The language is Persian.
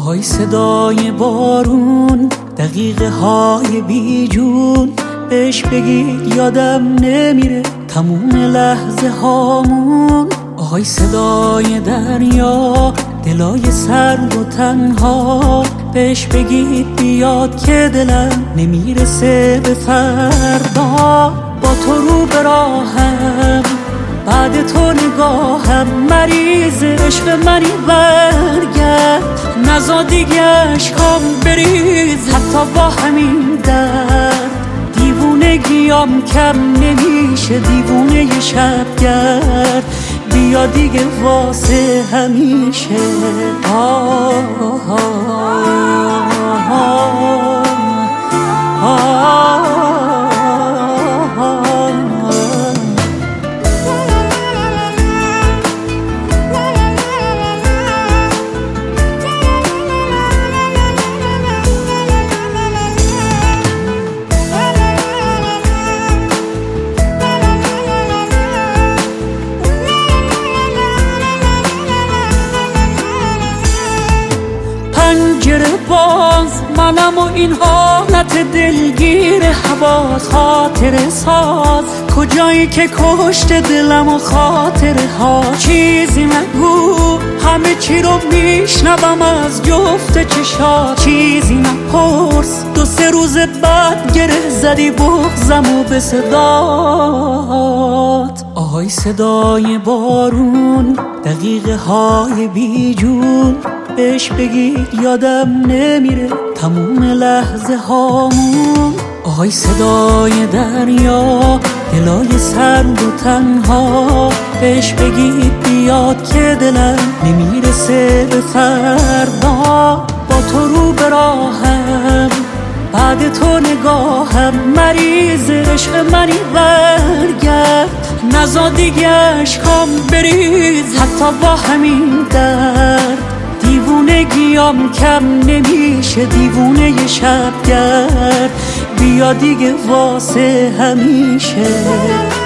آهای صدای بارون، دقیقه های بی جون، بهش بگید یادم نمیره تموم لحظه هامون. آهای صدای دریا، دلای سرد و تنها، بهش بگید بیاد که دلم نمیرسه به فردا. با تو رو به راهم، بعد تو نگاهم، مریض عشق منی برگرد، نزا دیگه عشقام بریز حتی با همین درد. دیوونگیام کم نمیشه، دیوونه ی شبگرد، بیا دیگه واسه همیشه. پنجره باز، منم و این حالت دلگیر حواس، خاطر ساز کجایی که کشت دلم و خاطره ها. چیزی نگو، همه چی رو میشنوم از جفت چشات. چیزی نپرس، 2-3 روز بعد گره زدی بغضم و به صدات. آهای صدای بارون، دقیقه های بی جون، بهش بگید یادم نمیره تموم لحظه هامون. آهای صدای دریا، دلای سرد و تنها، بهش بگید بیاد که دلم نمیرسه به فردا. با تو رو به راهم، بعد تو نگاهم، مریض عشق منی برگرد، نزا دیگه عشقام بریز حتی با همین درد. دیوونگیام کم نمیشه، دیوونه ی شبگرد، بیا دیگه واسه همیشه.